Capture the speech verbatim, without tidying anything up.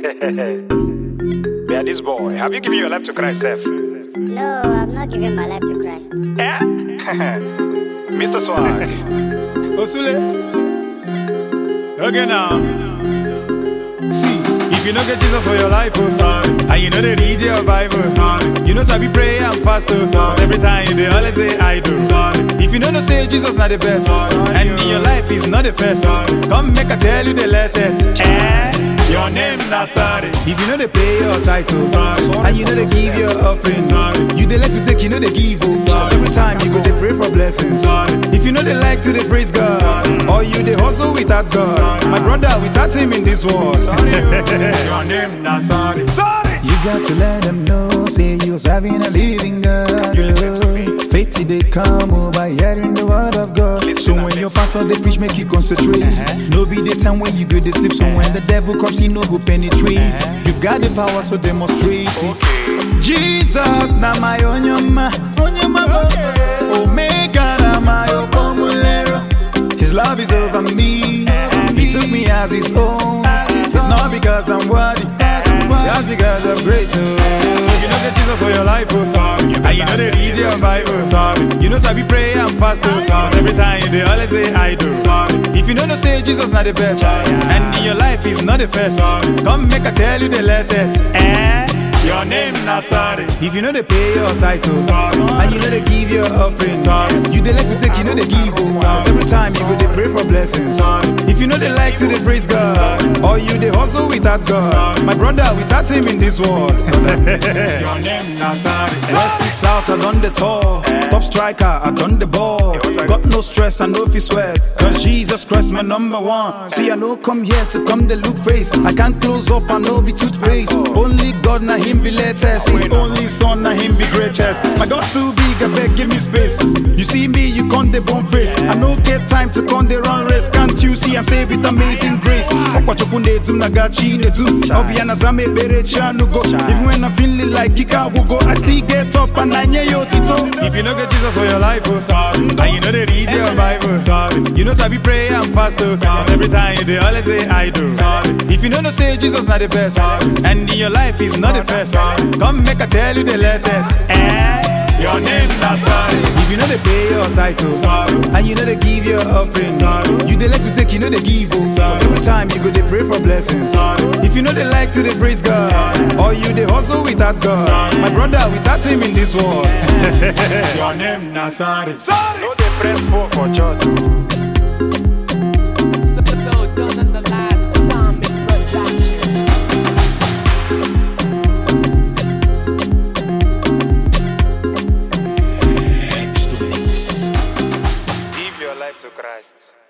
Yeah, this boy. Have you given your life to Christ, Seth? No, I've not given my life to Christ. Eh? Mister Swag. Osule. Okay now. See, if you don't get Jesus for your life, oh sorry, and you know they read your Bible, sorry, you know sabi pray and fast, oh sorry, every time you they always say I do, sorry. If you know no say Jesus not the best, sorry, and in your life is not the first, sorry, come make I tell you the latest. Eh? Your name not sorry. If you know they pay your title, sorry, and you know they give your offering, sorry, you they like to take, you know they give, oh sorry. Every time you go they pray for blessings, sorry. If you know they like to they praise God, sorry, or you they hustle without God, sorry. My brother without him in this world, sorry. Your name not sorry. Sorry. You got to let them know, say you was having a living God. You listen to me. Faith they come over hearing the word of God. Listen So when your pastor they preach, make you concentrate. Uh-huh. No be the time when you go to sleep. So uh-huh. when the devil comes, he no go penetrate. Uh-huh. You've got the power, so demonstrate it. Okay. Jesus, na my onyama, onyama, Omega, na my opomulero. His love is over me. He took me as his own. It's not because I'm worthy, just because of grace. If you know get Jesus for your life, oh sorry, and you know they read your Bible, sorry, you know sabi pray and fast, oh sorry, every time you they always say I do, sorry. If you know no say Jesus not the best, and in your life is not the first, come make I tell you the latest. Eh? Your name not sorry. If you know they pay your title, sorry, and you know they give your offering, sorry, you they like to take, you know they give, oh, every time you go they pray for blessings, sorry. If you know they like to they praise God, or you they hustle without God, my brother without him in this world. Your name not sorry. West is south, I done the tour. Top striker, I done the ball. Got no stress, I know if you sweat, cause Jesus Christ my number one. See, I know come here to come the look face. I can't close up, I know be toothpaste. Only God na him be latest. His only son na him be greatest. My God too big, I beg give me space. You see me, you can't the bone face. I no get time to come the run race. Can't you see I'm saved with amazing grace? Even when I'm feeling like Kika will go, I still get up and I know yo tito. If you know get Jesus for your life, oh sorry, and you know they read your Bible, sorry, you know sabi pray and fast, oh sorry, every time you they always say I do, sorry. If you know no say Jesus not the best, and in your life is not the first, come make I tell you the latest. Eh? Your name not sorry. If you know they pay your title, sorry, and you know they give your offering, sorry, you they like to take, you know they give, oh sorry. Every time you go they pray for blessings, sorry. If you know they like to they praise God, sorry, or you they hustle without God, sorry, my brother without him in this world. Your name not sorry. Sorry. No, they press four for church. Give your life to Christ.